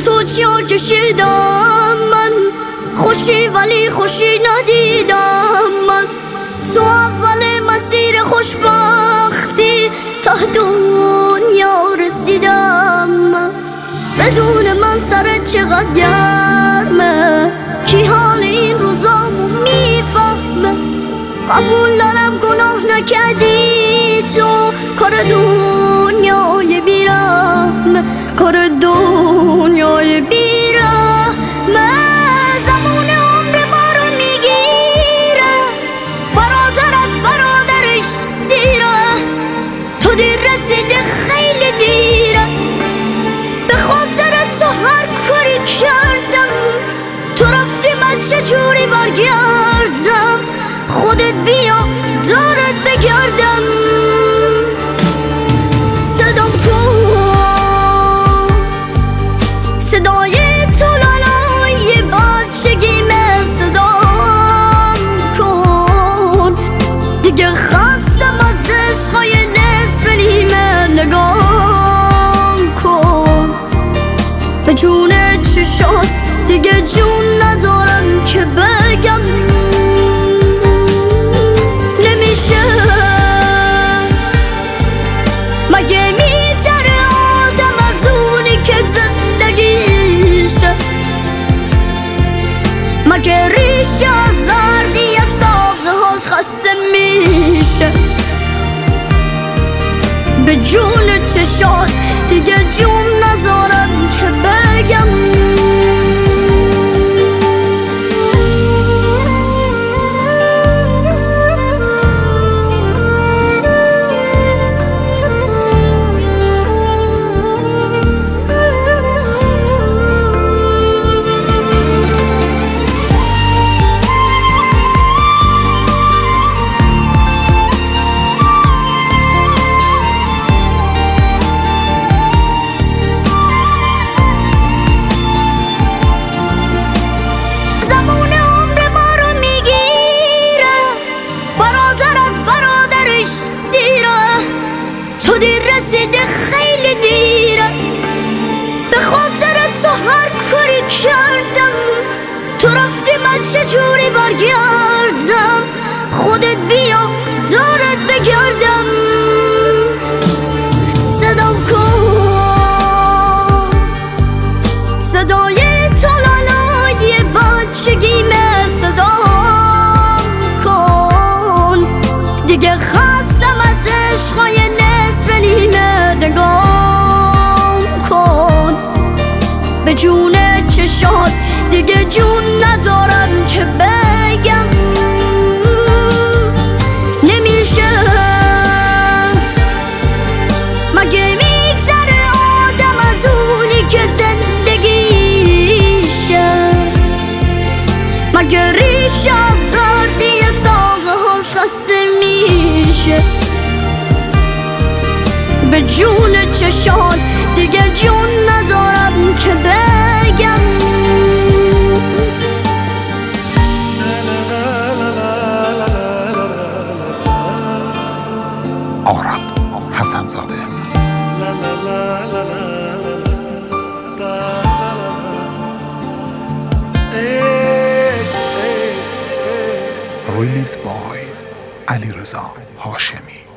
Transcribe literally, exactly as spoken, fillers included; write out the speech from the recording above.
تو چیا کشیدم من، خوشی ولی خوشی ندیدم من. تو اول مسیر خوشبختی تا دنیا رسیدم من. بدون من سرت چقدر گرمه، کی حال این روزامو میفهمه. قبول دارم گناه نکردی تو، کار دنیای بیرحمه، کار دنیای بیرحمه. زمان عمر ما رو میگیره، برادر از برادرش سیره. تو دیر رسیده خیلی دیره، به خاطر تو هر کاری کردم. تو رفتی من چجوری برگردم، خودت بیا دارت بگردم. صدام کن صدای تو لالای بچگیمه، صدام کن دیگه خستم از عشقای نصف نیمه. نگاه کن به جون چشات، دیگه جون ندارم که بگم. مگه میتره آدم از اونی که زندگیشه، مگه ریشه از زردی از ساقه هاش خسته میشه. به جون چشات دیگه جون ندارم که بگم. رسیده خیلی دیره، به خاطر تو هر کاری کردم. تو رفتی من چجوری برگردم، خودت بیا دارت بگردم. صدام کن صدای تو لالای بچگیمه، صدام کن دیگه خستم از عشقای نصف نیمه. نگاه کن به جون چشات، دیگه جون ندارم که بگم. نمیشه مگه میگذره آدم از اونی که زندگیشه، مگه ریشه از زردی ساقه هاش خسته میشه. به جون چشات دیگه جون ندارم که بگم. آراد حسن‌زاده. ریلیز بای علیرضا هاشمی.